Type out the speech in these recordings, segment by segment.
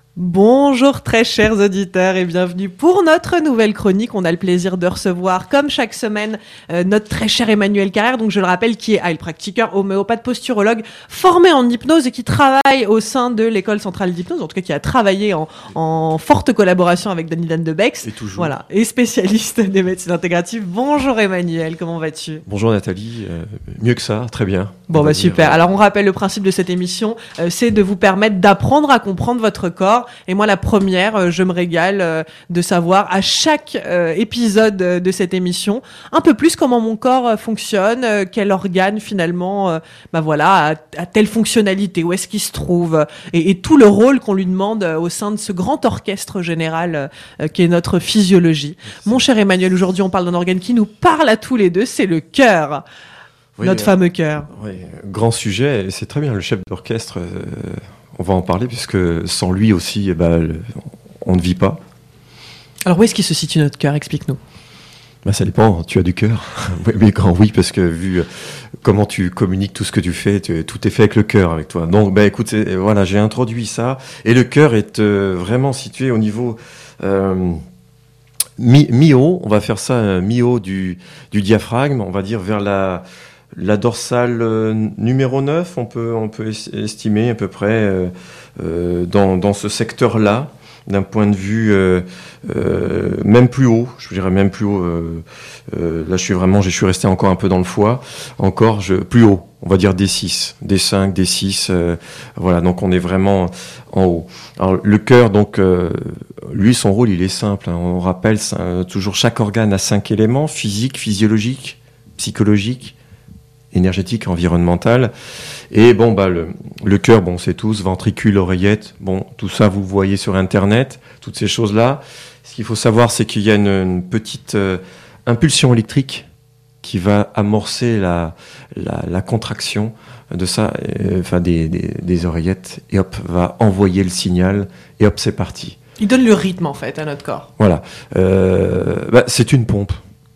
Bonjour très chers auditeurs et bienvenue pour notre nouvelle chronique. On a le plaisir de recevoir, comme chaque semaine, notre très cher Emmanuel Carrère, donc je le rappelle, qui est heilpraktiker, homéopathe, posturologue, formé en hypnose et qui travaille au sein de l'école centrale d'hypnose, en tout cas qui a travaillé en forte collaboration avec Danny Dan de Bex. Et toujours. Voilà, et spécialiste des médecines intégratives. Bonjour Emmanuel, comment vas-tu ? Bonjour Nathalie, mieux que ça, très bien. Bon bah super, alors on rappelle le principe de cette émission, c'est de vous permettre d'apprendre à comprendre votre corps. Et moi la première, je me régale de savoir à chaque épisode de cette émission un peu plus comment mon corps fonctionne, quel organe finalement a telle fonctionnalité, où est-ce qu'il se trouve, et tout le rôle qu'on lui demande au sein de ce grand orchestre général qui est notre physiologie. Mon cher Emmanuel, aujourd'hui on parle d'un organe qui nous parle à tous les deux, c'est le cœur. Oui, notre fameux cœur. Oui, grand sujet, et c'est très bien, le chef d'orchestre, on va en parler, puisque sans lui aussi, on ne vit pas. Alors où est-ce qu'il se situe notre cœur ? Explique-nous. Ça dépend, tu as du cœur. Oui, mais grand oui, parce que vu comment tu communiques tout ce que tu fais, tout est fait avec le cœur avec toi. Donc écoute, voilà, j'ai introduit ça, et le cœur est vraiment situé au niveau... mi-haut, on va faire ça mi-haut du diaphragme, on va dire vers la dorsale numéro 9, on peut estimer à peu près dans ce secteur-là, d'un point de vue même plus haut, je dirais même plus haut, là je suis resté encore un peu dans le foie, plus haut, on va dire D6, D5, D6, voilà, donc on est vraiment en haut. Alors le cœur, donc, lui, son rôle, il est simple, hein, on rappelle toujours chaque organe a 5 éléments, physique, physiologique, psychologique, énergétique, environnemental. Et le cœur, c'est tous, ventricule, oreillette, tout ça vous voyez sur Internet, toutes ces choses-là. Ce qu'il faut savoir, c'est qu'il y a une petite impulsion électrique qui va amorcer la contraction de ça, des oreillettes, et hop, va envoyer le signal, et hop, c'est parti. Il donne le rythme, en fait, à notre corps. Voilà. C'est une pompe.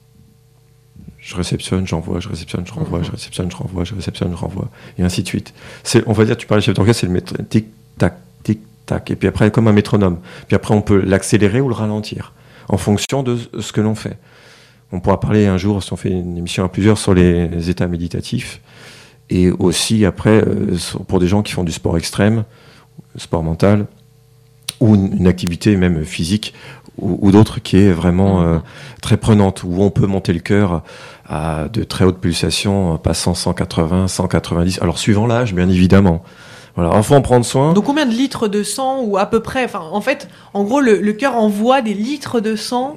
Je réceptionne, j'envoie, je réceptionne, je renvoie, je réceptionne, je renvoie, je réceptionne, je renvoie, et ainsi de suite. On va dire, tu parlais de chef d'orchestre, c'est le tic-tac, tic-tac, et puis après, comme un métronome. Puis après, on peut l'accélérer ou le ralentir, en fonction de ce que l'on fait. On pourra parler un jour, si on fait une émission à plusieurs, sur les états méditatifs, et aussi, après, pour des gens qui font du sport extrême, sport mental, ou une activité même physique, ou d'autres qui est vraiment très prenante, où on peut monter le cœur à de très hautes pulsations, passant 180, 190, alors suivant l'âge, bien évidemment. Voilà, il faut en prendre soin. Donc combien de litres de sang, ou à peu près, en gros, le cœur envoie des litres de sang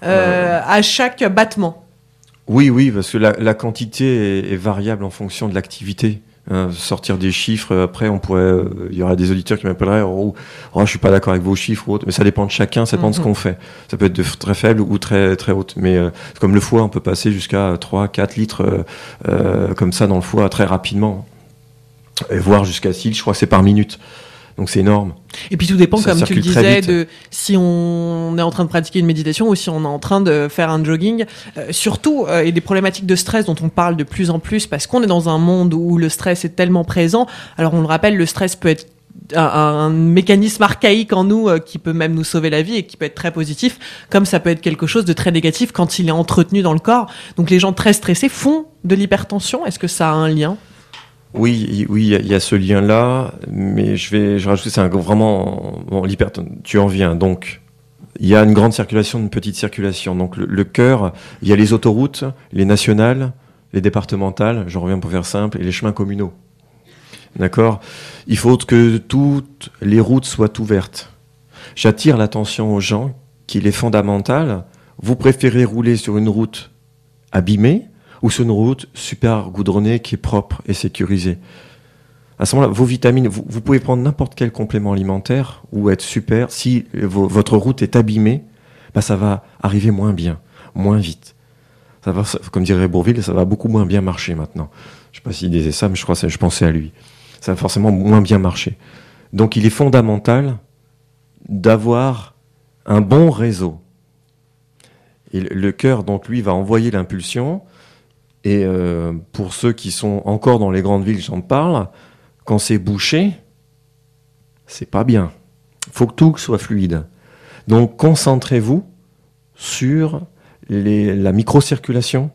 à chaque battement. Oui, parce que la quantité est variable en fonction de l'activité. Sortir des chiffres, après il y aura des auditeurs qui m'appelleraient je suis pas d'accord avec vos chiffres ou autre, mais ça dépend de chacun, ça dépend de ce qu'on fait. Ça peut être de très faible ou très très haute, mais comme le foie, on peut passer jusqu'à 3-4 litres comme ça dans le foie très rapidement, et voire jusqu'à 6, je crois que c'est par minute. Donc c'est énorme. Et puis tout dépend, ça comme tu le circule très disais, vite. de si on est en train de pratiquer une méditation ou si on est en train de faire un jogging. Surtout, et des problématiques de stress dont on parle de plus en plus, parce qu'on est dans un monde où le stress est tellement présent. Alors on le rappelle, le stress peut être un mécanisme archaïque en nous qui peut même nous sauver la vie et qui peut être très positif, comme ça peut être quelque chose de très négatif quand il est entretenu dans le corps. Donc les gens très stressés font de l'hypertension. Est-ce que ça a un lien ? Oui, il y a ce lien-là, mais je rajoute, c'est vraiment l'hypertension. Tu en viens, donc il y a une grande circulation, une petite circulation. Donc le cœur, il y a les autoroutes, les nationales, les départementales, j'en reviens pour faire simple, et les chemins communaux. D'accord ? Il faut que toutes les routes soient ouvertes. J'attire l'attention aux gens qu'il est fondamental. Vous préférez rouler sur une route abîmée ou sur une route super goudronnée qui est propre et sécurisée. À ce moment-là, vos vitamines, vous pouvez prendre n'importe quel complément alimentaire ou être super. Si votre route est abîmée, ça va arriver moins bien, moins vite. Ça va, comme dirait Bourvil, ça va beaucoup moins bien marcher maintenant. Je ne sais pas s'il disait ça, mais je pensais à lui. Ça va forcément moins bien marcher. Donc il est fondamental d'avoir un bon réseau. Et le cœur, donc lui, va envoyer l'impulsion. Et pour ceux qui sont encore dans les grandes villes, j'en parle, quand c'est bouché, c'est pas bien. Il faut que tout soit fluide. Donc, concentrez-vous sur la microcirculation,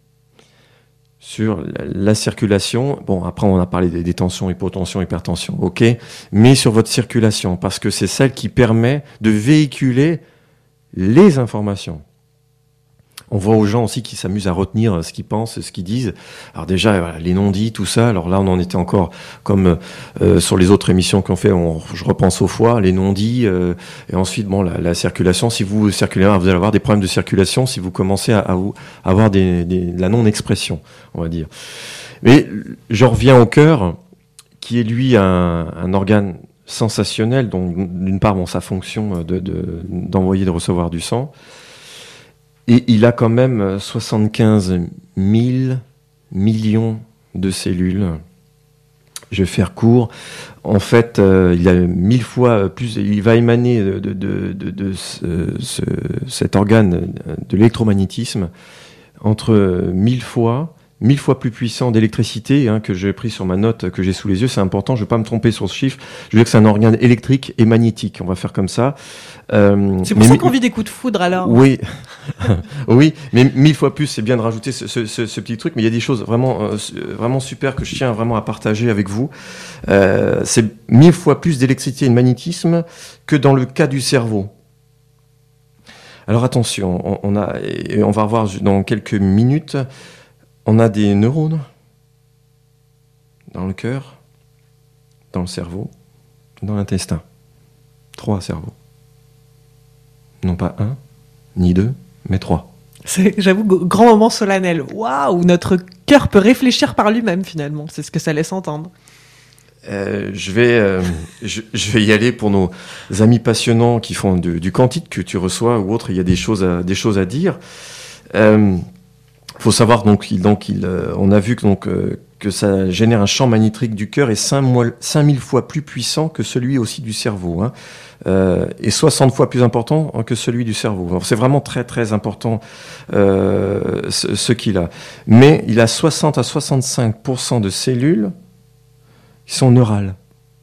sur la circulation. Bon, après, on a parlé des tensions, hypotension, hypertension, ok, mais sur votre circulation, parce que c'est celle qui permet de véhiculer les informations. On voit aux gens aussi qui s'amusent à retenir ce qu'ils pensent, ce qu'ils disent. Alors déjà, voilà, les non-dits, tout ça. Alors là, on en était encore comme sur les autres émissions qu'on fait. Je repense au foie, les non-dits. Et ensuite, bon, la circulation. Si vous circulez, vous allez avoir des problèmes de circulation si vous commencez à avoir la non-expression, on va dire. Mais je reviens au cœur, qui est lui un organe sensationnel. Donc, d'une part, bon, sa fonction d'envoyer, de recevoir du sang. Et il a quand même 75 000 millions de cellules. Je vais faire court. En fait, il a 1000 fois plus. Il va émaner cet organe de l'électromagnétisme entre 1000 fois plus puissant d'électricité, que j'ai pris sur ma note que j'ai sous les yeux. C'est important, je ne vais pas me tromper sur ce chiffre. Je veux dire que c'est un organe électrique et magnétique. On va faire comme ça. C'est pour ça qu'on vit des coups de foudre alors. Oui, oui, mais 1000 fois plus, c'est bien de rajouter ce petit truc. Mais il y a des choses vraiment super que je tiens vraiment à partager avec vous. C'est 1000 fois plus d'électricité et de magnétisme que dans le cas du cerveau. Alors attention, on va revoir dans quelques minutes. On a des neurones dans le cœur, dans le cerveau, dans l'intestin. 3 cerveaux. Non pas 1, ni 2, mais 3. C'est, j'avoue, grand moment solennel. Waouh, notre cœur peut réfléchir par lui-même finalement. C'est ce que ça laisse entendre. Je vais y aller pour nos amis passionnants qui font du quantique que tu reçois ou autre. Il y a des choses à dire. Faut savoir on a vu que ça génère un champ magnétique du cœur et 5000 fois plus puissant que celui aussi du cerveau, et 60 fois plus important que celui du cerveau. Alors c'est vraiment très très important ce qu'il a. Mais il a 60 à 65% de cellules qui sont neurales.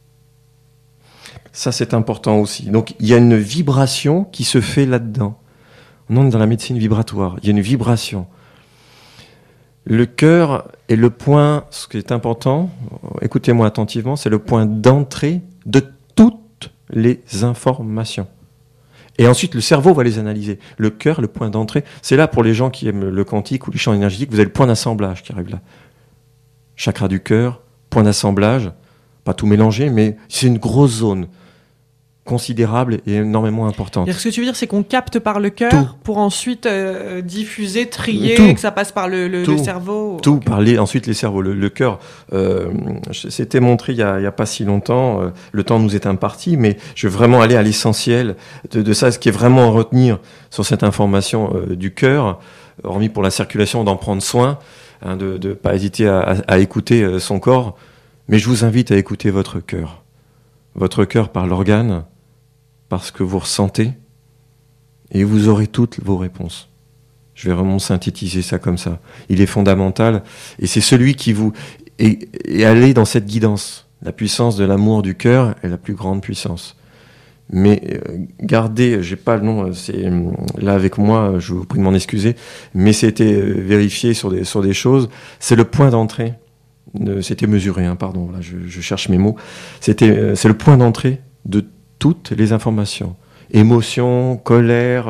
Ça c'est important aussi. Donc il y a une vibration qui se fait là-dedans. On est dans la médecine vibratoire. Il y a une vibration. Le cœur est le point, ce qui est important, écoutez-moi attentivement, c'est le point d'entrée de toutes les informations. Et ensuite, le cerveau va les analyser. Le cœur, le point d'entrée, c'est là pour les gens qui aiment le quantique ou les champs énergétiques, vous avez le point d'assemblage qui arrive là. Chakra du cœur, point d'assemblage, pas tout mélanger, mais c'est une grosse zone considérable et énormément importante. Ce que tu veux dire, c'est qu'on capte par le cœur tout. Pour ensuite diffuser, trier, tout. et que ça passe par le cerveau. Tout, okay. Ensuite les cerveaux. Le cœur, c'était montré il y a pas si longtemps, le temps nous est imparti, mais je veux vraiment aller à l'essentiel de ça, ce qui est vraiment à retenir sur cette information du cœur, hormis pour la circulation, d'en prendre soin, de ne pas hésiter à écouter son corps, mais je vous invite à écouter votre cœur. Votre cœur par l'organe, parce que vous ressentez, et vous aurez toutes vos réponses. Je vais vraiment synthétiser ça comme ça. Il est fondamental, et c'est celui qui vous... Et aller dans cette guidance. La puissance de l'amour du cœur est la plus grande puissance. Mais gardez, j'ai pas le nom, c'est là avec moi, je vous prie de m'en excuser, mais c'était vérifié sur des choses. C'est le point d'entrée. C'était mesuré, pardon, là, je cherche mes mots. C'est le point d'entrée de toutes les informations. Émotions, colère,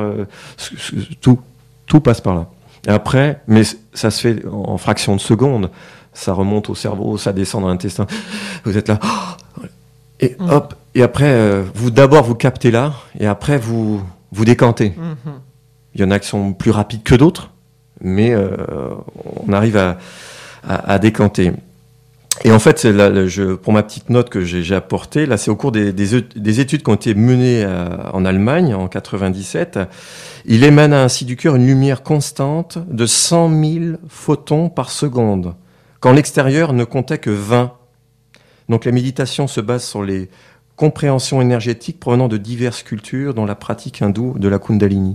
tout passe par là. Et après, mais ça se fait en fraction de seconde. Ça remonte au cerveau, ça descend dans l'intestin. Vous êtes là, et hop. Et après, vous captez là, et après vous décantez. Il y en a qui sont plus rapides que d'autres, mais on arrive à décanter. Et en fait, pour ma petite note que j'ai apportée, là, c'est au cours des études qui ont été menées en Allemagne en 97. Il émane ainsi du cœur une lumière constante de 100 000 photons par seconde, quand l'extérieur ne comptait que 20. Donc la méditation se base sur les compréhensions énergétiques provenant de diverses cultures, dont la pratique hindoue de la Kundalini.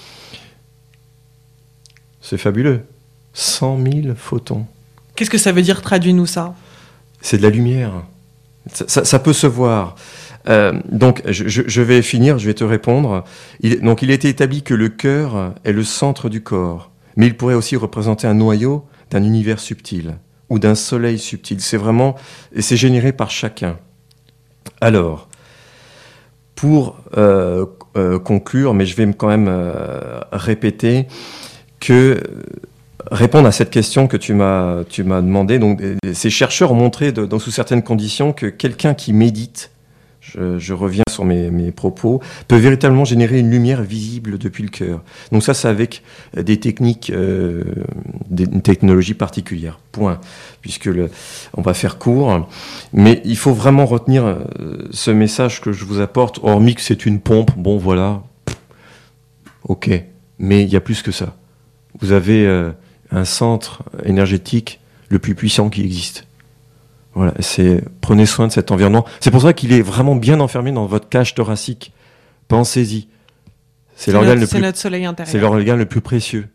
C'est fabuleux. 100 000 photons. Qu'est-ce que ça veut dire? Traduis-nous ça. C'est de la lumière. Ça peut se voir. Donc, je vais finir, je vais te répondre. Il a été établi que le cœur est le centre du corps, mais il pourrait aussi représenter un noyau d'un univers subtil ou d'un soleil subtil. Et c'est généré par chacun. Alors, pour conclure, mais je vais quand même répéter que répondre à cette question que tu m'as demandé. Donc, ces chercheurs ont montré, sous certaines conditions, que quelqu'un qui médite, je reviens sur mes propos, peut véritablement générer une lumière visible depuis le cœur. Donc ça, c'est avec des techniques, une technologie particulière. Point. Puisque on va faire court. Mais il faut vraiment retenir ce message que je vous apporte, hormis que c'est une pompe. Bon, voilà. Ok. Mais il y a plus que ça. Vous avez un centre énergétique le plus puissant qui existe. Voilà, prenez soin de cet environnement. C'est pour ça qu'il est vraiment bien enfermé dans votre cage thoracique. Pensez-y. C'est notre soleil intérieur. C'est l'organe le plus précieux.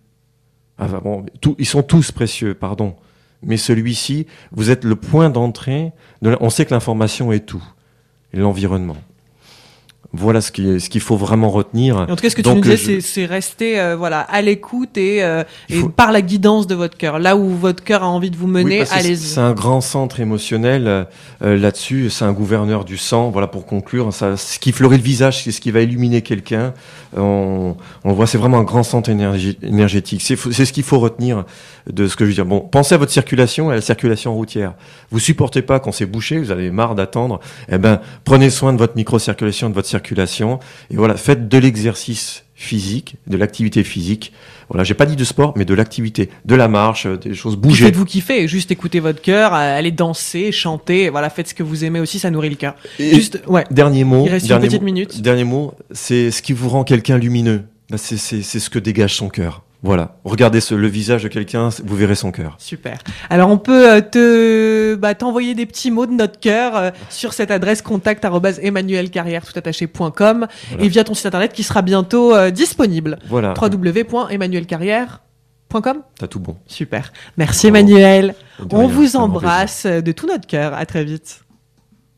Ils sont tous précieux, pardon. Mais celui-ci, vous êtes le point d'entrée. On sait que l'information est tout. Et l'environnement. Voilà ce qu'il faut vraiment retenir. En tout cas, ce que tu nous disais, c'est rester à l'écoute et par la guidance de votre cœur. Là où votre cœur a envie de vous mener, allez-y. C'est un grand centre émotionnel là-dessus. C'est un gouverneur du sang. Voilà, pour conclure, ce qui fleurit le visage, c'est ce qui va illuminer quelqu'un. On voit, c'est vraiment un grand centre énergétique. C'est ce qu'il faut retenir de ce que je veux dire. Bon, pensez à votre circulation et à la circulation routière. Vous supportez pas qu'on s'est bouché, vous avez marre d'attendre. Prenez soin de votre micro-circulation, de votre circulation. Et voilà, faites de l'exercice physique, de l'activité physique. Voilà, j'ai pas dit de sport, mais de l'activité, de la marche, des choses, bouger. Faites-vous kiffer, juste écoutez votre cœur, allez danser, chanter, voilà, faites ce que vous aimez aussi, ça nourrit le cœur. Dernier mot. Il reste une petite minute. Dernier mot, c'est ce qui vous rend quelqu'un lumineux. C'est ce que dégage son cœur. Voilà, regardez le visage de quelqu'un, vous verrez son cœur. Super. Alors on peut t'envoyer des petits mots de notre cœur sur cette adresse contact@emmanuelcarrière.com voilà. Et via ton site internet qui sera bientôt disponible. Voilà. www.emmanuelcarrière.com. T'as tout bon. Super. Merci Emmanuel. On vous embrasse de tout notre cœur. À très vite.